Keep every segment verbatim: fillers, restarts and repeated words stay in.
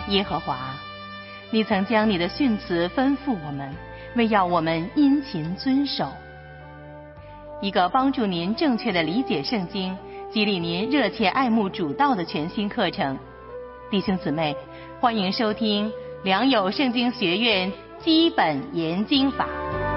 耶和华，你曾将你的训词吩咐我们，为要我们殷勤遵守。一个帮助您正确的理解圣经，激励您热切爱慕主道的全新课程。弟兄姊妹，欢迎收听良友圣经学院基本研经法。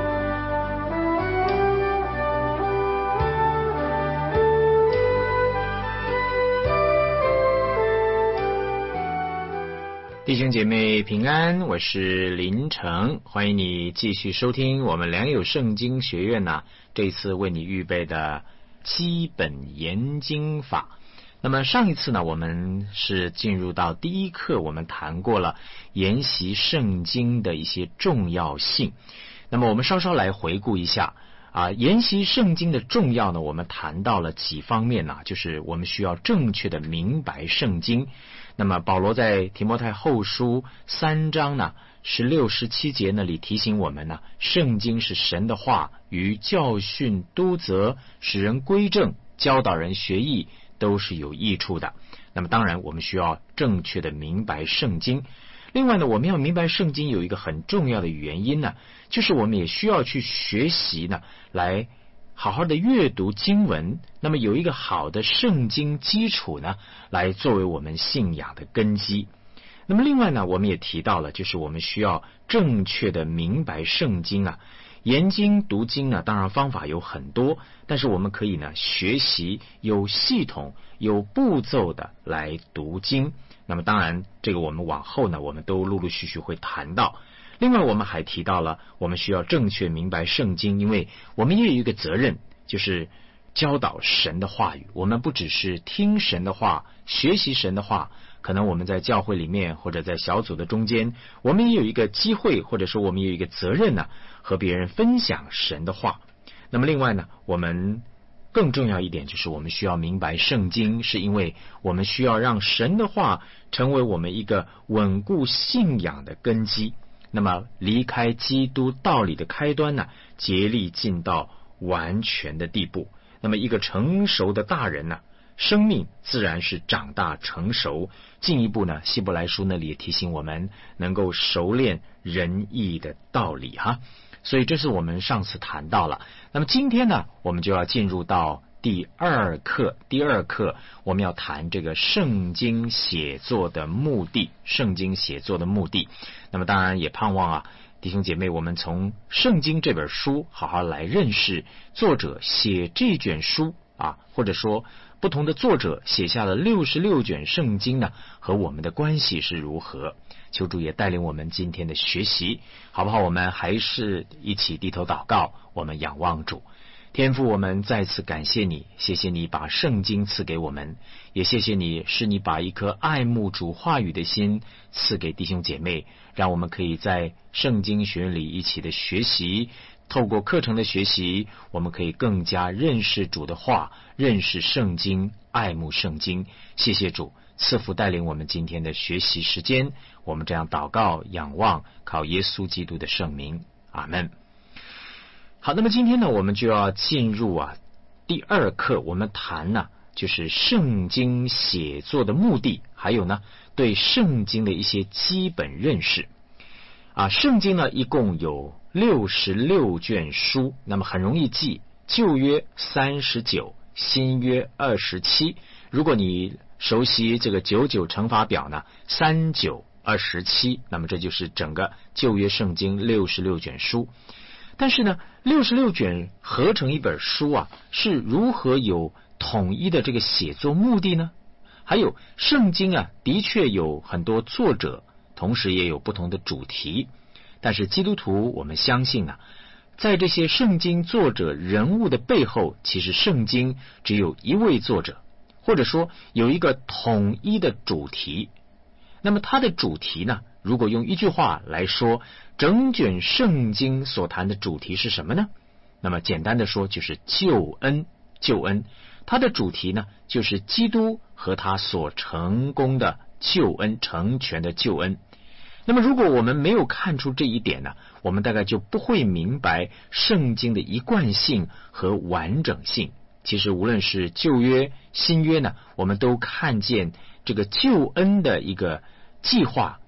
弟兄姐妹平安，我是林成，欢迎你继续收听我们良友圣经学院呢、啊、这次为你预备的基本研经法。那么上一次呢，我们是进入到第一课，我们谈过了研习圣经的一些重要性。那么我们稍稍来回顾一下啊，研习圣经的重要呢，我们谈到了几方面呢、啊，就是我们需要正确的明白圣经。那么保罗在提摩太后书三章呢十六十七节那里提醒我们呢，圣经是神的话，于教训、督责、使人归正、教导人学义，都是有益处的。那么当然我们需要正确的明白圣经。另外呢，我们要明白圣经有一个很重要的原因呢，就是我们也需要去学习呢，来好好的阅读经文，那么有一个好的圣经基础呢，来作为我们信仰的根基。那么另外呢，我们也提到了，就是我们需要正确的明白圣经啊。研经读经呢，当然方法有很多，但是我们可以呢学习有系统、有步骤的来读经。那么当然，这个我们往后呢，我们都陆陆续续会谈到。另外我们还提到了，我们需要正确明白圣经，因为我们也有一个责任，就是教导神的话语。我们不只是听神的话，学习神的话，可能我们在教会里面或者在小组的中间，我们也有一个机会，或者说我们有一个责任呢，和别人分享神的话。那么另外呢，我们更重要一点就是我们需要明白圣经，是因为我们需要让神的话成为我们一个稳固信仰的根基。那么离开基督道理的开端呢，竭力进到完全的地步。那么一个成熟的大人呢，生命自然是长大成熟。进一步呢，希伯来书那里也提醒我们能够熟练仁义的道理哈。所以这是我们上次谈到了。那么今天呢，我们就要进入到第二课。第二课我们要谈这个圣经写作的目的，圣经写作的目的。那么当然也盼望啊，弟兄姐妹，我们从圣经这本书好好来认识作者写这卷书啊，或者说不同的作者写下了六十六卷圣经呢，和我们的关系是如何。求主也带领我们今天的学习，好不好？我们还是一起低头祷告，我们仰望主。天父，我们再次感谢你，谢谢你把圣经赐给我们，也谢谢你是你把一颗爱慕主话语的心赐给弟兄姐妹，让我们可以在圣经学院里一起的学习，透过课程的学习，我们可以更加认识主的话，认识圣经，爱慕圣经。谢谢主赐福带领我们今天的学习时间，我们这样祷告仰望，靠耶稣基督的圣名，阿们。好，那么今天呢，我们就要进入啊第二课，我们谈呢就是圣经写作的目的，还有呢对圣经的一些基本认识。啊，圣经呢一共有六十六卷书，那么很容易记，旧约三十九，新约二十七。如果你熟悉这个九九乘法表呢，三九二十七，那么这就是整个旧约圣经六十六卷书。但是呢，六十六卷合成一本书啊，是如何有统一的这个写作目的呢？还有圣经啊，的确有很多作者，同时也有不同的主题。但是基督徒我们相信啊，在这些圣经作者人物的背后，其实圣经只有一位作者，或者说有一个统一的主题。那么它的主题呢，如果用一句话来说，整卷圣经所谈的主题是什么呢？那么简单的说，就是救恩。救恩它的主题呢，就是基督和他所成功的救恩，成全的救恩。那么如果我们没有看出这一点呢，我们大概就不会明白圣经的一贯性和完整性。其实无论是旧约新约呢，我们都看见这个救恩的一个计划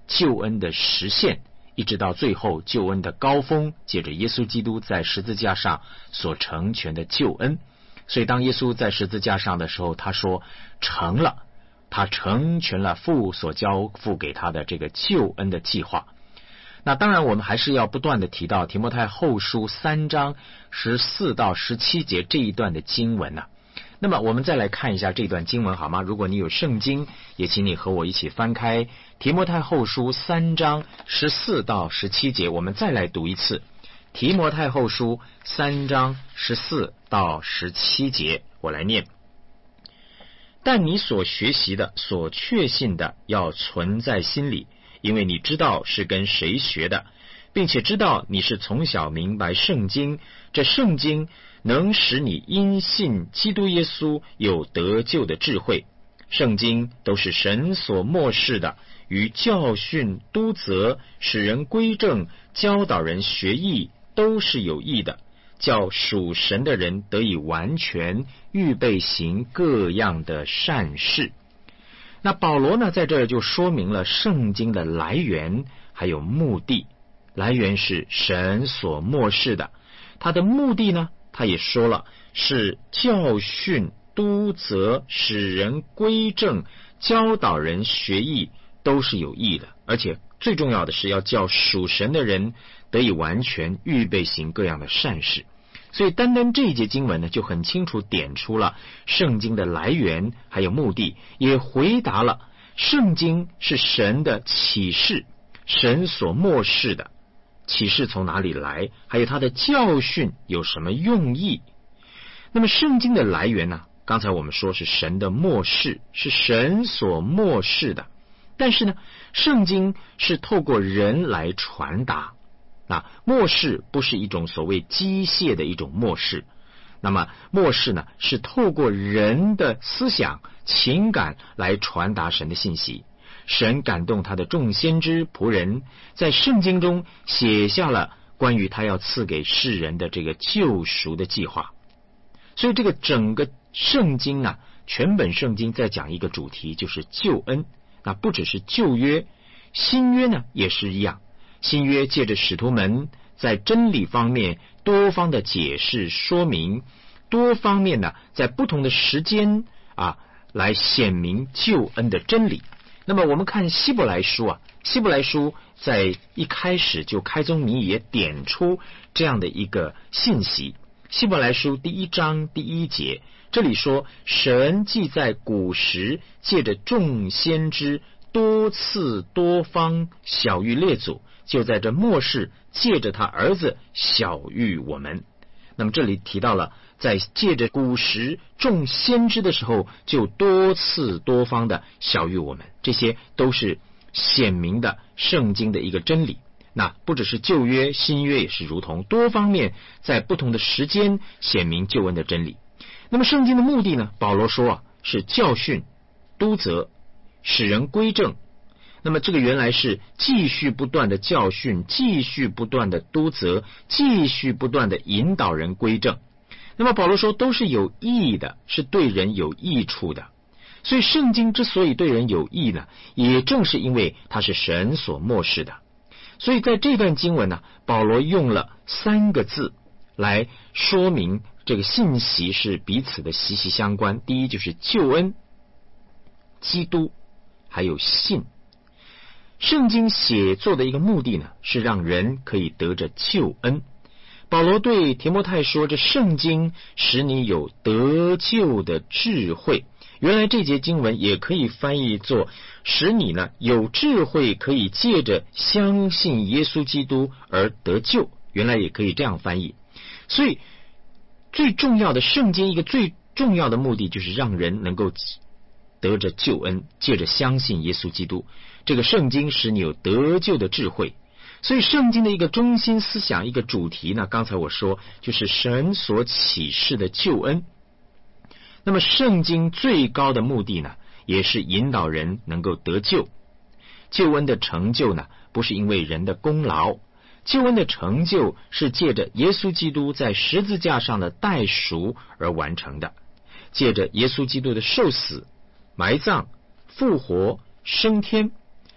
救恩的实现，一直到最后救恩的高峰，借着耶稣基督在十字架上所成全的救恩。所以当耶稣在十字架上的时候，他说成了，他成全了父所交付给他的这个救恩的计划。那当然我们还是要不断的提到提摩太后书三章十四到十七节这一段的经文啊。那么我们再来看一下这段经文好吗？如果你有圣经，也请你和我一起翻开提摩太后书三章十四到十七节，我们再来读一次提摩太后书三章十四到十七节，我来念。但你所学习的，所确信的，要存在心里，因为你知道是跟谁学的，并且知道你是从小明白圣经，这圣经能使你因信基督耶稣有得救的智慧。圣经都是神所默示的，于教训、督责、使人归正、教导人学义，都是有益的，叫属神的人得以完全，预备行各样的善事。那保罗呢，在这儿就说明了圣经的来源还有目的。来源是神所默示的，他的目的呢，他也说了，是教训、督责、使人归正、教导人学义，都是有益的，而且最重要的是要叫属神的人得以完全，预备行各样的善事。所以单单这一节经文呢，就很清楚点出了圣经的来源还有目的，也回答了圣经是神的启示，神所默示的启示从哪里来，还有他的教训有什么用意。那么圣经的来源呢，刚才我们说是神的默示，是神所默示的，但是呢，圣经是透过人来传达。那默示不是一种所谓机械的一种默示，那么默示呢，是透过人的思想情感来传达神的信息。神感动他的众先知仆人，在圣经中写下了关于他要赐给世人的这个救赎的计划。所以这个整个圣经啊，全本圣经在讲一个主题，就是救恩。那不只是旧约，新约呢也是一样。新约借着使徒们在真理方面多方的解释说明，多方面呢在不同的时间啊来显明救恩的真理。那么我们看希伯来书啊，希伯来书在一开始就开宗明义也点出这样的一个信息。希伯来书第一章第一节，这里说，神既在古时借着众先知多次多方晓谕列祖，就在这末世借着他儿子晓谕我们。那么这里提到了，在借着古时众先知的时候，就多次多方的晓谕我们，这些都是显明的圣经的一个真理。那不只是旧约，新约也是如同，多方面在不同的时间显明救恩的真理。那么圣经的目的呢，保罗说啊，是教训、督责、使人归正。那么这个原来是继续不断的教训，继续不断的督责，继续不断的引导人归正。那么保罗说都是有益的，是对人有益处的。所以圣经之所以对人有益呢，也正是因为它是神所默示的。所以在这段经文呢，保罗用了三个字来说明这个信息是彼此的息息相关。第一就是救恩、基督还有信。圣经写作的一个目的呢，是让人可以得着救恩。保罗对提摩太说，这圣经使你有得救的智慧。原来这节经文也可以翻译作使你呢有智慧，可以借着相信耶稣基督而得救，原来也可以这样翻译。所以最重要的，圣经一个最重要的目的就是让人能够得着救恩，借着相信耶稣基督。这个圣经使你有得救的智慧。所以圣经的一个中心思想，一个主题呢，刚才我说就是神所启示的救恩。那么圣经最高的目的呢，也是引导人能够得救。救恩的成就呢，不是因为人的功劳，救恩的成就是借着耶稣基督在十字架上的代赎而完成的。借着耶稣基督的受死、埋葬、复活、升天，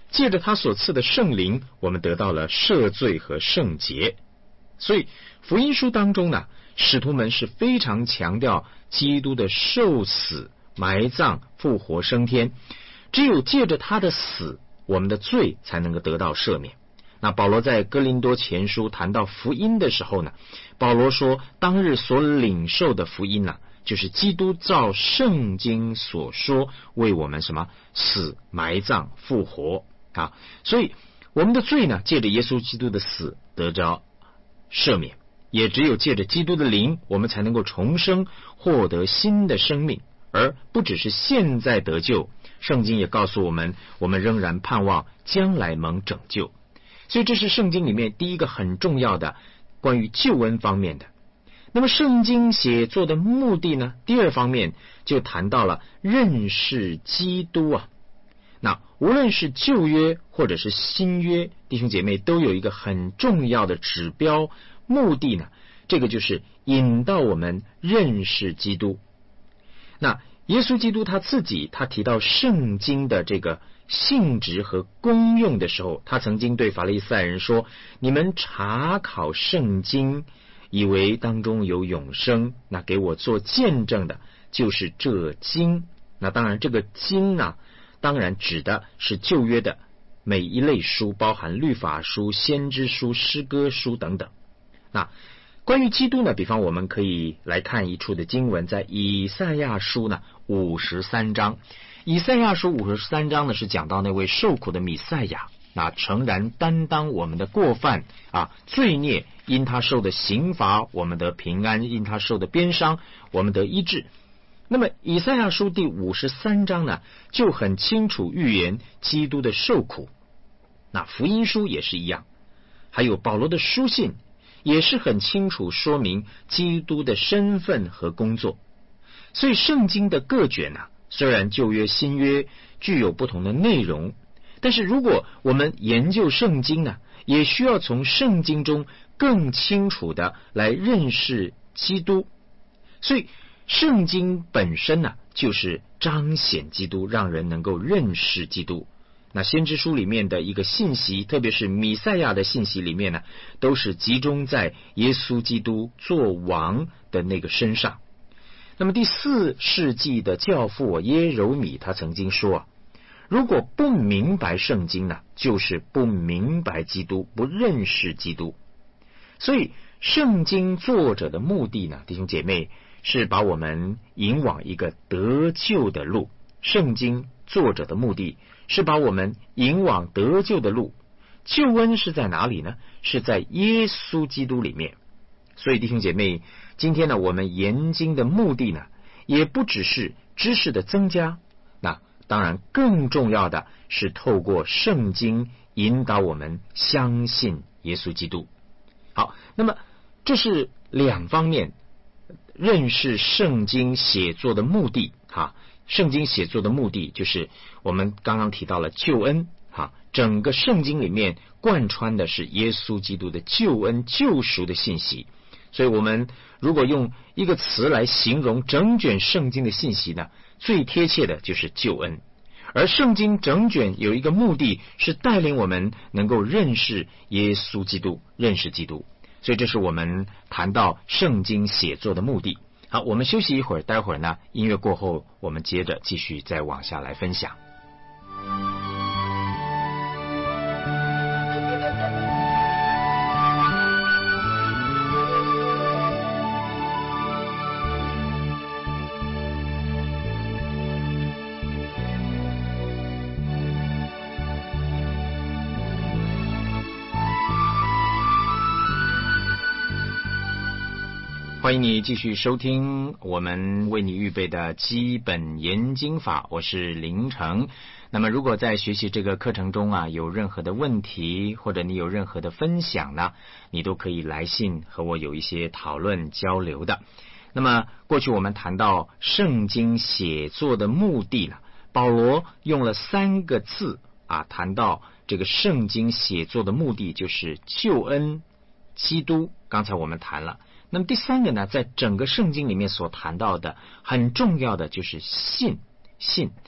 借着他所赐的圣灵，我们得到了赦罪和圣洁。所以福音书当中呢，使徒们是非常强调基督的受死、埋葬、复活升天，只有借着他的死，我们的罪才能够得到赦免。那保罗在哥林多前书谈到福音的时候呢，保罗说当日所领受的福音呢、啊，就是基督照圣经所说为我们什么死、埋葬、复活啊。所以我们的罪呢，借着耶稣基督的死得着赦免，也只有借着基督的灵，我们才能够重生，获得新的生命，而不只是现在得救。圣经也告诉我们，我们仍然盼望将来蒙拯救。所以这是圣经里面第一个很重要的关于救恩方面的。那么圣经写作的目的呢，第二方面就谈到了认识基督啊。那无论是旧约或者是新约，弟兄姐妹都有一个很重要的指标目的呢，这个就是引导我们认识基督。那耶稣基督他自己他提到圣经的这个性质和功用的时候，他曾经对法利赛人说，你们查考圣经以为当中有永生，那给我做见证的就是这经。那当然这个经呢、啊，当然指的是旧约的每一类书，包含律法书、先知书、诗歌书等等。那关于基督呢，比方我们可以来看一处的经文，在以赛亚书呢五十三章。以赛亚书五十三章呢是讲到那位受苦的弥赛亚，那诚然担当我们的过犯啊罪孽，因他受的刑罚我们得平安，因他受的鞭伤我们得医治。那么以赛亚书第五十三章呢就很清楚预言基督的受苦。那福音书也是一样，还有保罗的书信也是很清楚说明基督的身份和工作。所以圣经的各卷呢、啊，虽然旧约新约具有不同的内容，但是如果我们研究圣经呢，也需要从圣经中更清楚的来认识基督。所以圣经本身呢，就是彰显基督，让人能够认识基督。那先知书里面的一个信息，特别是弥赛亚的信息里面呢，都是集中在耶稣基督做王的那个身上。那么第四世纪的教父耶柔米他曾经说，如果不明白圣经呢，就是不明白基督，不认识基督。所以圣经作者的目的呢，弟兄姐妹，是把我们引往一个得救的路。圣经作者的目的是把我们引往得救的路。救恩是在哪里呢？是在耶稣基督里面。所以弟兄姐妹，今天呢，我们研经的目的呢，也不只是知识的增加，那当然更重要的是透过圣经引导我们相信耶稣基督。好，那么这是两方面认识圣经写作的目的哈。圣经写作的目的就是我们刚刚提到了救恩哈，整个圣经里面贯穿的是耶稣基督的救恩救赎的信息。所以我们如果用一个词来形容整卷圣经的信息呢，最贴切的就是救恩。而圣经整卷有一个目的是带领我们能够认识耶稣基督，认识基督。所以这是我们谈到圣经写作的目的。好，我们休息一会儿，待会儿呢音乐过后我们接着继续再往下来分享。欢迎你继续收听我们为你预备的基本研经法，我是林成。那么如果在学习这个课程中啊有任何的问题，或者你有任何的分享呢，你都可以来信和我有一些讨论交流的。那么过去我们谈到圣经写作的目的呢，保罗用了三个字啊，谈到这个圣经写作的目的就是救恩、基督，刚才我们谈了。那么第三个呢，在整个圣经里面所谈到的很重要的就是信信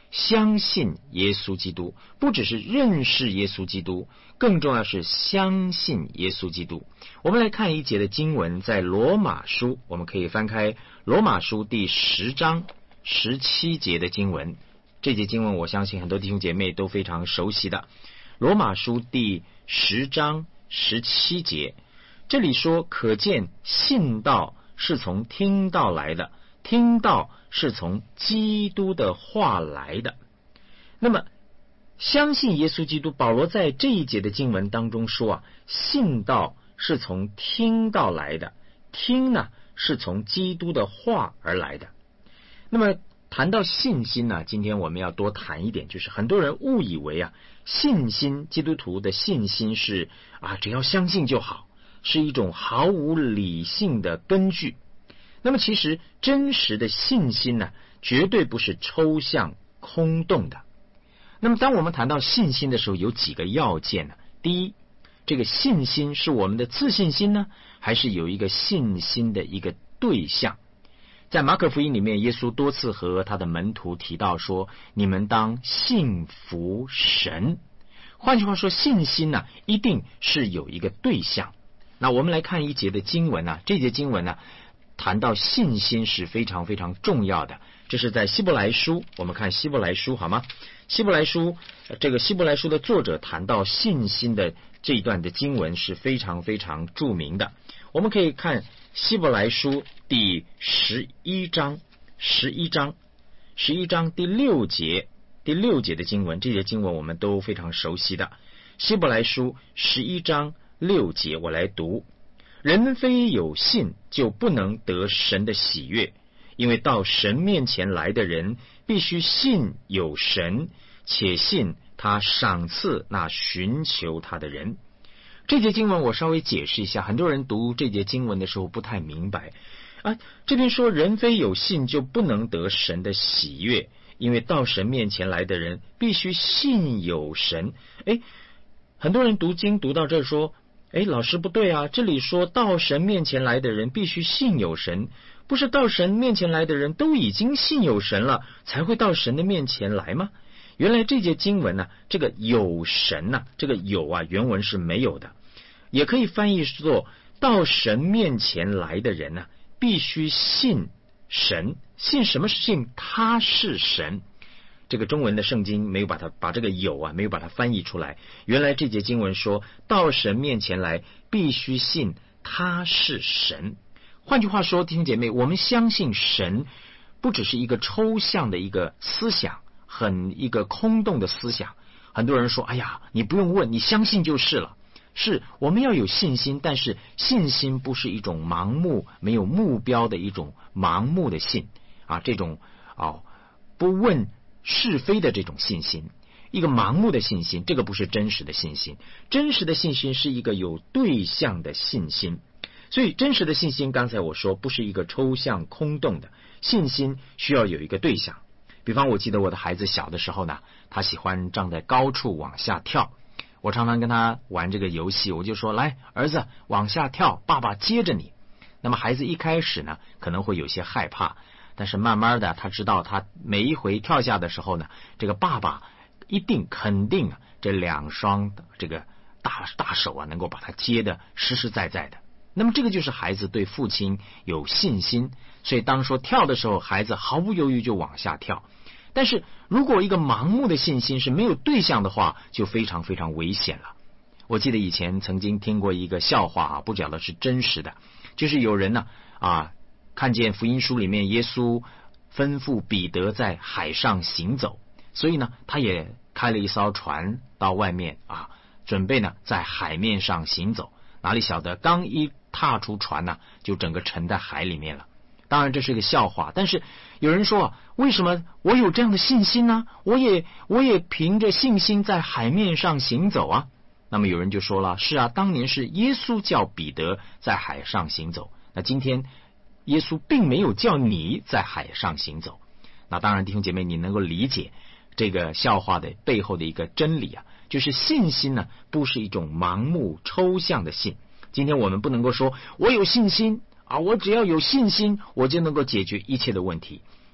相信耶稣基督，不只是认识耶稣基督，更重要是相信耶稣基督。我们来看一节的经文，在罗马书，我们可以翻开罗马书第十章十七节的经文。这节经文我相信很多弟兄姐妹都非常熟悉的，罗马书第十章十七节，这里说，可见信道是从听道来的，听道是从基督的话来的。那么相信耶稣基督，保罗在这一节的经文当中说啊，信道是从听道来的，听呢是从基督的话而来的。那么谈到信心呢，今天我们要多谈一点，就是很多人误以为啊，信心，基督徒的信心是啊，只要相信就好，是一种毫无理性的根据。那么其实真实的信心呢，绝对不是抽象空洞的。那么当我们谈到信心的时候，有几个要件呢？第一，这个信心是我们的自信心呢，还是有一个信心的一个对象？在马可福音里面，耶稣多次和他的门徒提到说，你们当信服神。换句话说，信心呢，一定是有一个对象。那我们来看一节的经文呢，这节经文呢，谈到信心是非常非常重要的。这是在希伯来书，我们看希伯来书好吗？希伯来书，这个希伯来书的作者谈到信心的这一段的经文是非常非常著名的。我们可以看希伯来书第十一章，十一章，十一章第六节，第六节的经文，这些经文我们都非常熟悉的。希伯来书十一章六节，我来读：人非有信，就不能得神的喜悦，因为到神面前来的人，必须信有神，且信他赏赐那寻求他的人。这节经文我稍微解释一下，很多人读这节经文的时候不太明白啊。这边说人非有信就不能得神的喜悦，因为到神面前来的人必须信有神。诶，很多人读经读到这说，诶，老师不对啊，这里说到神面前来的人必须信有神，不是到神面前来的人都已经信有神了才会到神的面前来吗？原来这节经文呢、啊，这个有神呢、啊，这个有啊，原文是没有的，也可以翻译作到神面前来的人呢、啊，必须信神。信什么是信？他是神。这个中文的圣经没有把它把这个有啊，没有把它翻译出来。原来这节经文说到神面前来，必须信他是神。换句话说，弟兄姐妹，我们相信神不只是一个抽象的一个思想，很一个空洞的思想。很多人说，哎呀，你不用问，你相信就是了。是，我们要有信心，但是信心不是一种盲目没有目标的一种盲目的信啊，这种哦不问是非的这种信心，一个盲目的信心，这个不是真实的信心。真实的信心是一个有对象的信心。所以真实的信心，刚才我说不是一个抽象空洞的信心，需要有一个对象。比方我记得我的孩子小的时候呢，他喜欢站在高处往下跳，我常常跟他玩这个游戏，我就说，来儿子往下跳，爸爸接着你。那么孩子一开始呢可能会有些害怕，但是慢慢的他知道，他每一回跳下的时候呢，这个爸爸一定肯定啊，这两双这个大大手啊能够把他接得实实在在的。那么这个就是孩子对父亲有信心，所以当说跳的时候，孩子毫不犹豫就往下跳。但是如果一个盲目的信心是没有对象的话，就非常非常危险了。我记得以前曾经听过一个笑话啊，不晓得是真实的，就是有人呢啊看见福音书里面耶稣吩咐彼得在海上行走，所以呢他也开了一艘船到外面啊，准备呢在海面上行走。哪里晓得刚一踏出船呢、啊，就整个沉在海里面了。当然这是一个笑话，但是有人说，为什么我有这样的信心呢？我也我也凭着信心在海面上行走啊。那么有人就说了，是啊，当年是耶稣叫彼得在海上行走，那今天耶稣并没有叫你在海上行走。那当然弟兄姐妹，你能够理解这个笑话的背后的一个真理啊，就是信心呢不是一种盲目抽象的信。今天我们不能够说我有信心啊，我只要有信心我就能够解决一切的问题。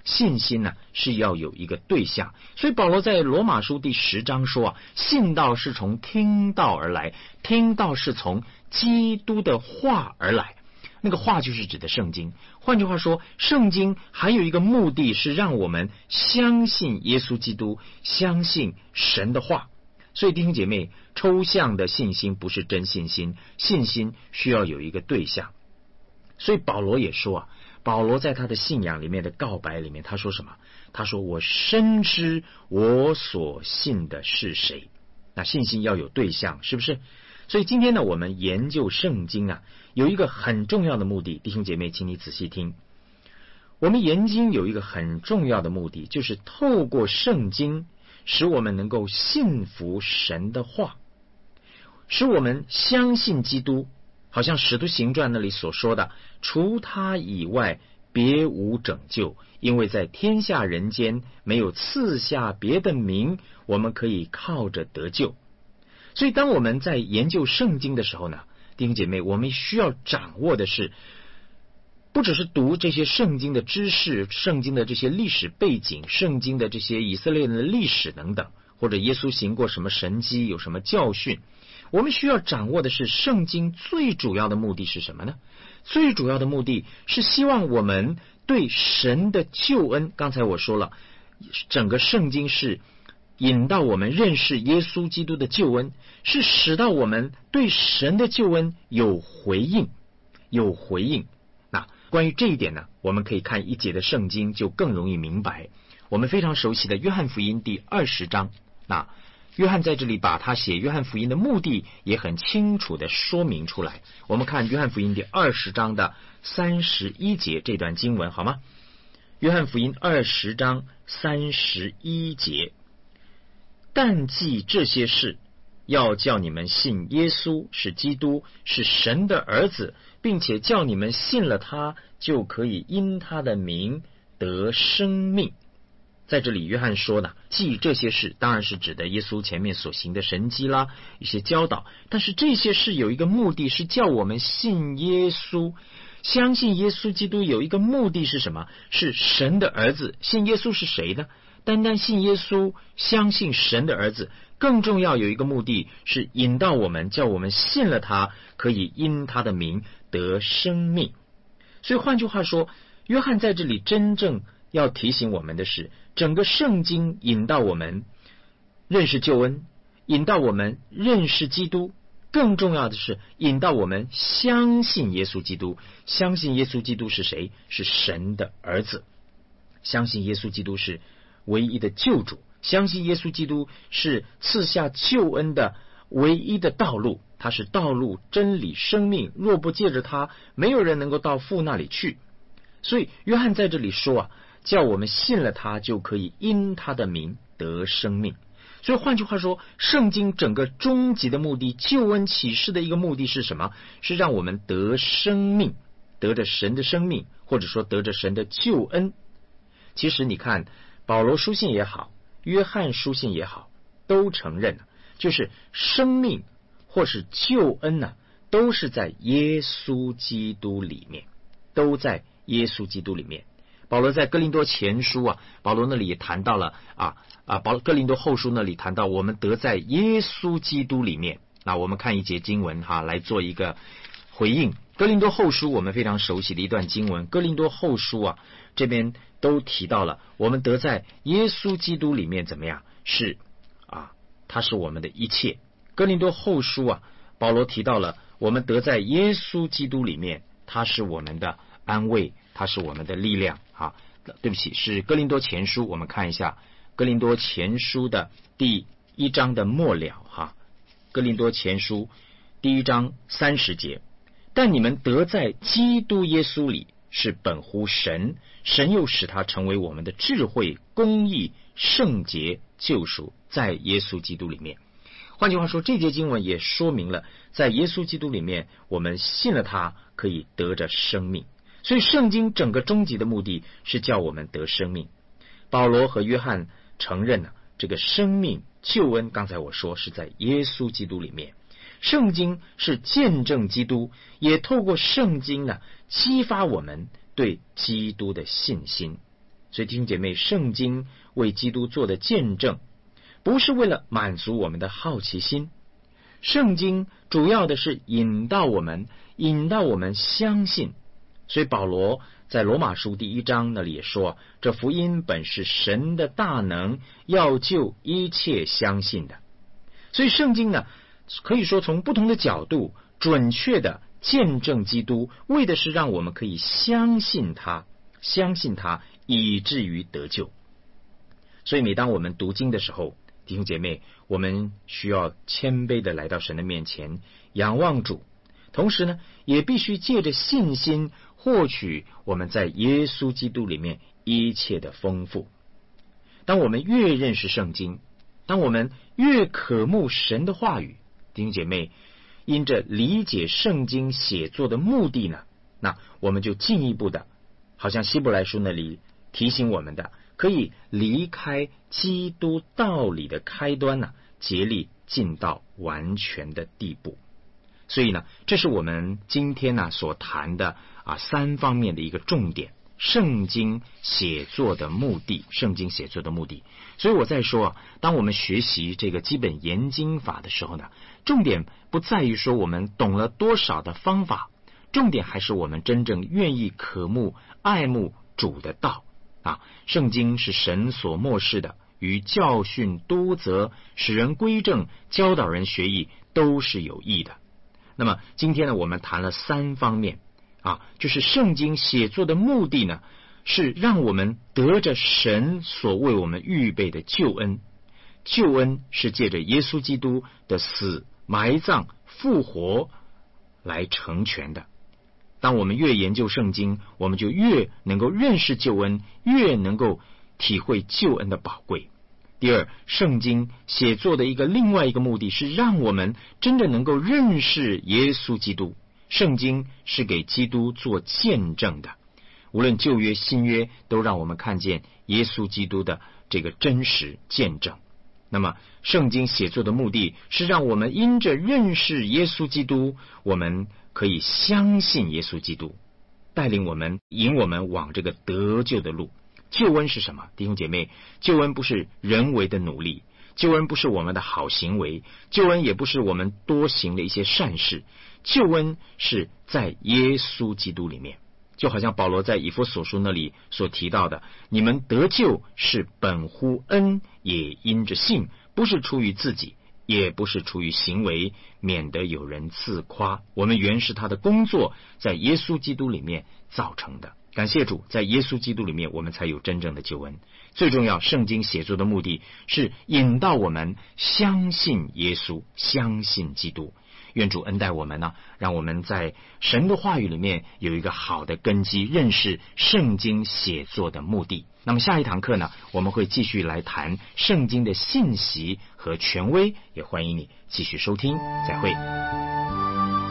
信心呢是要有一个对象。所以保罗在罗马书第十章说啊，信道是从听道而来，听道是从基督的话而来。那个话就是指的圣经。换句话说，圣经还有一个目的是让我们相信耶稣基督，相信神的话。所以弟兄姐妹，抽象的信心不是真信心，信心需要有一个对象。所以保罗也说啊，保罗在他的信仰里面的告白里面，他说什么？他说我深知我所信的是谁。那信心要有对象，是不是？所以今天呢，我们研究圣经啊，有一个很重要的目的，弟兄姐妹请你仔细听。我们研经有一个很重要的目的，就是透过圣经使我们能够信服神的话，使我们相信基督。好像使徒行传那里所说的，除他以外别无拯救，因为在天下人间没有赐下别的名，我们可以靠着得救。所以当我们在研究圣经的时候呢，弟兄姐妹，我们需要掌握的是，不只是读这些圣经的知识，圣经的这些历史背景，圣经的这些以色列人的历史等等，或者耶稣行过什么神迹，有什么教训。我们需要掌握的是，圣经最主要的目的是什么呢？最主要的目的是希望我们对神的救恩，刚才我说了，整个圣经是引导我们认识耶稣基督的救恩，是使到我们对神的救恩有回应，有回应。那关于这一点呢，我们可以看一节的圣经就更容易明白。我们非常熟悉的约翰福音第二十章，那约翰在这里把他写约翰福音的目的也很清楚的说明出来。我们看约翰福音第二十章的三十一节这段经文好吗？约翰福音二十章三十一节，但记这些事，要叫你们信耶稣是基督，是神的儿子，并且叫你们信了他，就可以因他的名得生命。在这里约翰说呢，记这些事当然是指的耶稣前面所行的神迹啦，一些教导，但是这些事有一个目的，是叫我们信耶稣，相信耶稣基督。有一个目的是什么？是神的儿子。信耶稣是谁呢？单单信耶稣，相信神的儿子，更重要有一个目的是引导我们，叫我们信了他，可以因他的名得生命。所以换句话说，约翰在这里真正要提醒我们的是，整个圣经引导我们认识救恩，引导我们认识基督，更重要的是引导我们相信耶稣基督。相信耶稣基督是谁？是神的儿子。相信耶稣基督是唯一的救主，相信耶稣基督是赐下救恩的唯一的道路，他是道路、真理、生命，若不借着他，没有人能够到父那里去。所以约翰在这里说啊，叫我们信了他，就可以因他的名得生命。所以换句话说，圣经整个终极的目的，救恩启示的一个目的是什么？是让我们得生命，得着神的生命，或者说得着神的救恩。其实你看保罗书信也好，约翰书信也好，都承认就是生命或是救恩呢、啊，都是在耶稣基督里面，都在耶稣基督里面。保罗在哥林多前书啊，保罗那里也谈到了啊啊，保哥林多后书那里谈到我们得在耶稣基督里面。那我们看一节经文哈，来做一个回应。哥林多后书我们非常熟悉的一段经文，哥林多后书啊这边都提到了我们得在耶稣基督里面怎么样？是啊，他是我们的一切。哥林多后书啊，保罗提到了我们得在耶稣基督里面，他是我们的安慰，他是我们的力量啊。对不起，是哥林多前书，我们看一下哥林多前书的第一章的末了哈。哥林多前书第一章三十节，但你们得在基督耶稣里是本乎神，神又使他成为我们的智慧、公义、圣洁、救赎，在耶稣基督里面。换句话说，这节经文也说明了在耶稣基督里面，我们信了他可以得着生命。所以圣经整个终极的目的是叫我们得生命。保罗和约翰承认了、啊、这个生命救恩，刚才我说是在耶稣基督里面。圣经是见证基督，也透过圣经呢激发我们对基督的信心。 所以弟兄姐妹，圣经为基督做的见证，不是为了满足我们的好奇心，圣经主要的是引导我们，引导我们相信。所以保罗在罗马书第一章那里也说，这福音本是神的大能，要救一切相信的。所以圣经呢，可以说从不同的角度准确的见证基督，为的是让我们可以相信他，相信他以至于得救。所以每当我们读经的时候，弟兄姐妹，我们需要谦卑的来到神的面前，仰望主，同时呢，也必须借着信心获取我们在耶稣基督里面一切的丰富。当我们越认识圣经，当我们越渴慕神的话语，弟兄姐妹，因着理解圣经写作的目的呢，那我们就进一步的，好像希伯来书那里提醒我们的，可以离开基督道理的开端呢，竭力进到完全的地步。所以呢，这是我们今天呢所谈的啊三方面的一个重点，圣经写作的目的，圣经写作的目的。所以我在说啊，当我们学习这个基本研经法的时候呢，重点不在于说我们懂了多少的方法，重点还是我们真正愿意渴慕爱慕主的道啊。圣经是神所默示的，与教训、督责、使人归正、教导人学艺都是有益的。那么今天呢，我们谈了三方面啊，就是圣经写作的目的呢，是让我们得着神所为我们预备的救恩。救恩是借着耶稣基督的死、埋葬、复活来成全的。当我们越研究圣经，我们就越能够认识救恩，越能够体会救恩的宝贵。第二，圣经写作的一个另外一个目的是让我们真的能够认识耶稣基督。圣经是给基督做见证的，无论旧约新约都让我们看见耶稣基督的这个真实见证。那么圣经写作的目的是让我们因着认识耶稣基督，我们可以相信耶稣基督，带领我们，引我们往这个得救的路。救恩是什么？弟兄姐妹，救恩不是人为的努力，救恩不是我们的好行为，救恩也不是我们多行的一些善事，救恩是在耶稣基督里面。就好像保罗在以弗所书那里所提到的，你们得救是本乎恩，也因着信，不是出于自己，也不是出于行为，免得有人自夸。我们原是他的工作，在耶稣基督里面造成的。感谢主，在耶稣基督里面我们才有真正的救恩。最重要，圣经写作的目的是引导我们相信耶稣，相信基督。愿主恩待我们呢，让我们在神的话语里面有一个好的根基，认识圣经写作的目的。那么下一堂课呢，我们会继续来谈圣经的信息和权威，也欢迎你继续收听。再会。